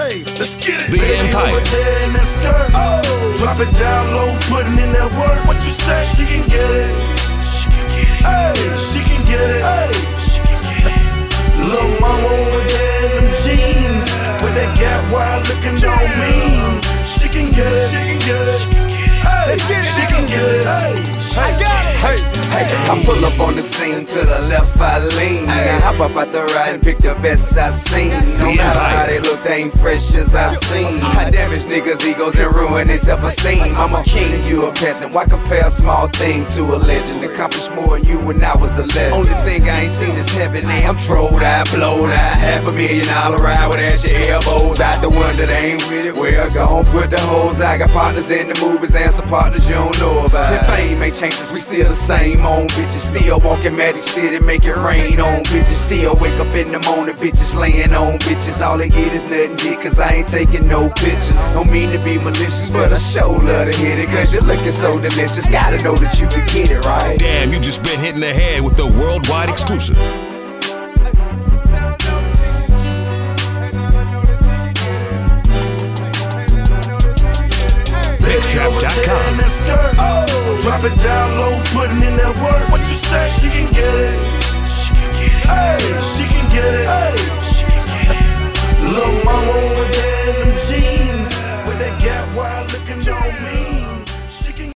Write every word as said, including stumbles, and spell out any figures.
Hey, let's get it. The Empire. Over there in that skirt. Oh. Drop it down low, putting in that work. What you say? She can get it. She can get it. Hey, she can get it. Hey, she can get it. Little mama over there in them jeans, with that gap wide looking on me. She can get it. She can get it. Hey, she can get it. Hey, I got it. Hey, hey, I pull up on the scene, to the left I lean. Now hop up out the ride and pick the best I seen. No matter how they look, they ain't fresh as I seen. I damage niggas' egos and ruin their self-esteem. I'm a king, you a peasant. Why compare a small thing to a legend? Accomplish more than you when I was eleven. Only thing I ain't seen is heaven. I'm trolled out, blowed out. Half a million dollar ride with ass your elbows out the window. They ain't with it. Well, gon' put the hoes. I got partners in the movies and some partners you don't know about. If fame ain't changes, we still the same on bitches. Still walking Magic City, make it rain on bitches. Still wake up in the morning, bitches laying on bitches. All they get is nothing dick, cause I ain't taking no pictures. Don't mean to be malicious, but I sure love to hit it, cause you're looking so delicious. Gotta know that you can get it right. Damn, you just been hitting the head with the worldwide exclusive. Mixtrap dot com. Drop it down low, putting in that work. What you say? She can get it.